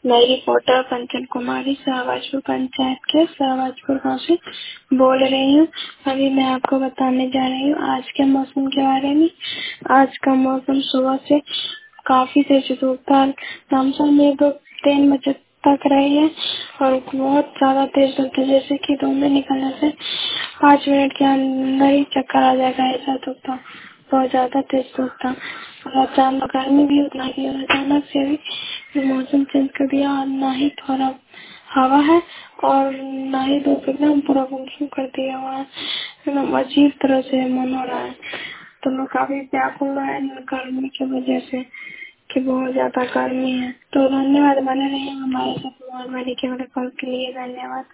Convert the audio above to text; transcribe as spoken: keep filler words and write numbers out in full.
मैं रिपोर्टर कंचन कुमारी शाहबाजपुर पंचायत के शाहबाजपुर गाँव से बोल रही हूँ। अभी मैं आपको बताने जा रही हूँ आज के मौसम के बारे में। आज का मौसम सुबह से काफी तेज धूप था, शाम में दो तीन बजे तक रही है और बहुत ज्यादा तेज धूप है, जैसे कि धूप में निकलने से पाँच मिनट के अंदर ही चक्कर आ जाएगा, ऐसा धूप था। बहुत ज्यादा तेज धूप था और अचानक गर्मी भी उतना ही और अचानक से भी मौसम चेंज कर दिया और ना ही थोड़ा हवा है और ना ही धूप, एकदम पूरा गुमसुम कर दिया हुआ है। एकदम अजीब तरह से मन हो रहा है, तो मैं काफी व्याकुल है गर्मी की वजह से कि बहुत ज्यादा गर्मी है। तो धन्यवाद बने रहिए हमारे साथ, मोबाइल वाली के कॉल के लिए धन्यवाद।